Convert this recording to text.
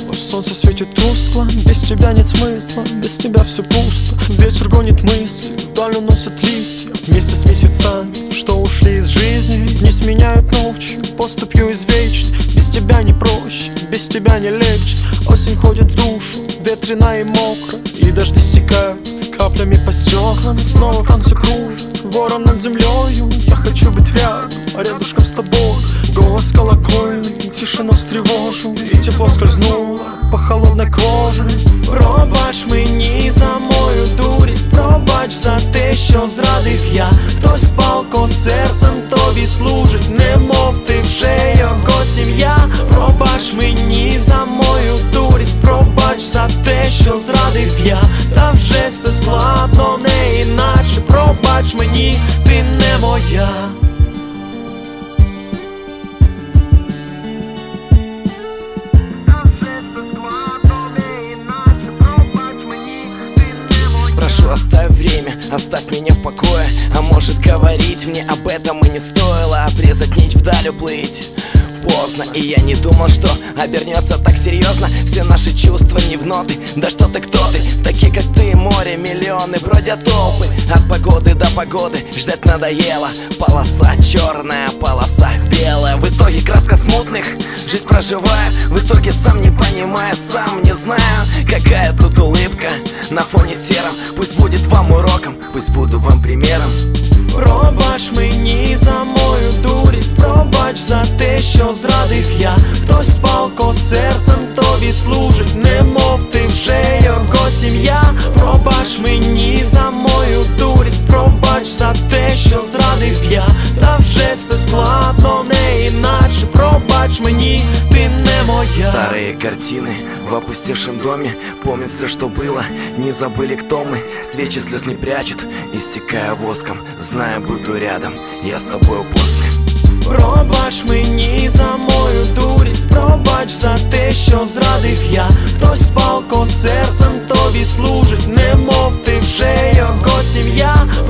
Солнце светит тускло, без тебя нет смысла, без тебя все пусто. Ветер гонит мысли, вдаль уносит листья, вместе с месяцами, что ушли из жизни. Дни сменяют ночью, поступью извечной. Без тебя не проще, без тебя не легче. Осень ходит в душу, ветреная и мокрая, и дожди стекают каплями по стеклам. Снова в танце кружит ворон над землею. Я хочу быть рядышком с тобой. Голос колокольный тишину встревожил, і тепло скользнуло по холодной коже. Пробач мені за мою дурість, пробач за те, що зрадив я. Хтось палко серцем тобі служить, немов ти вже його сім'я. Пробач мені за мою дурість, пробач за те, що зрадив я. Та вже все складно, не іначе. Пробач мені, ти не моя. Прошу, оставь время, оставь меня в покое. А может, говорить мне об этом и не стоило. Обрезать нить вдаль, уплыть поздно. И я не думал, что обернется так серьезно. Все наши чувства не в ноты. Да что ты, кто ты? Такие как ты, море, миллионы бродят толпы. От погоды до погоды ждать надоело. Полоса черная, полоса белая. В итоге краска смутных, жизнь проживая. В итоге сам не понимая, сам не знаю, какая тут улыбка на фоне сером. Пусть будет вам уроком, пусть буду вам примером. Пробач мені за мою дурість, пробач за те, що зрадив я. Хтось палко серцем тобі служить, немов ти вже його сім'я. Пробач мені за мою дурість, пробач за те, що зрадив я. Та вже все складно, не іначе. Пробач мені, ти не моя. Старые картины в опустевшем доме. Помнят все, что было, не забыли, кто мы. Свечи слез не прячут, истекая воском. Зная, буду рядом, я с тобою после. Пробач мені за мою дурість, пробач за те, що зрадив я. Хтось палко серцем тобі служить, немов ти вже його сім'я.